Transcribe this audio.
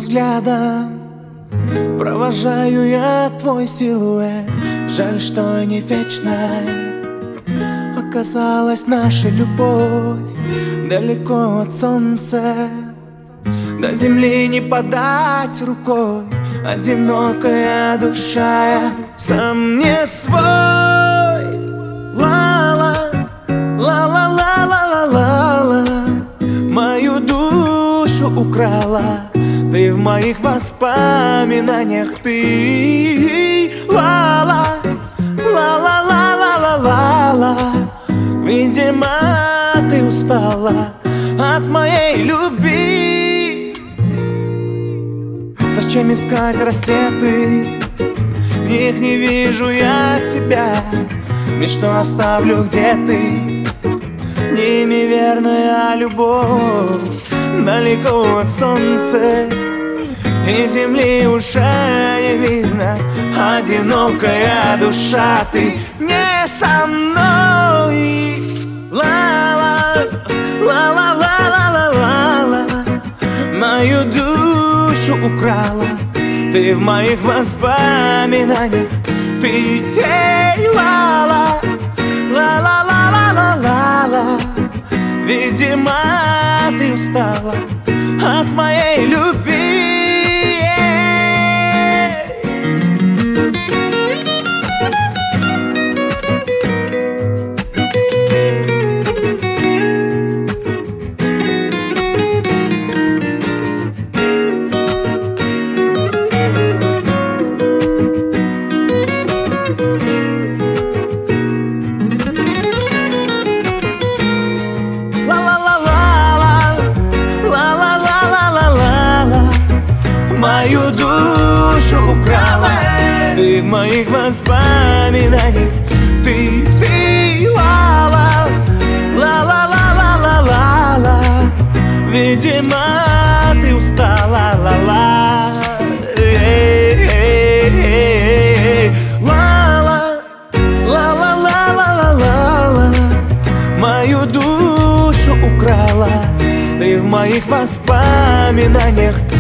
взглядом провожаю я твой силуэт. Жаль, что не вечной оказалась наша любовь. Далеко от солнца, до земли не подать рукой. Одинокая душа, я сам не свой. Ла-ла, ла-ла-ла-ла-ла-ла, мою душу украла ты в моих воспоминаниях. Ты ла-ла, ла-ла-ла-ла-ла-ла, видимо, ты устала от моей любви. Зачем искать рассветы? В них не вижу я тебя. Ведь что оставлю, где ты? Неимоверная любовь, далеко от солнца и земли уже не видно. Одинокая душа, ты не со мной. Ла-ла, ла-ла-ла-ла-ла-ла, мою душу украла ты в моих воспоминаниях. Ты, эй, ла-ла, ла-ла-ла-ла-ла-ла, видимо, ты устала от моей любви. Мою душу украла ты в моих воспоминаниях. Ты, ла-ла, ла-ла-ла-ла-ла-ла, видимо, ты устала, ла-ла, ла-ла, ла-ла-ла-ла-ла-ла, мою душу украла ты в моих воспоминаниях.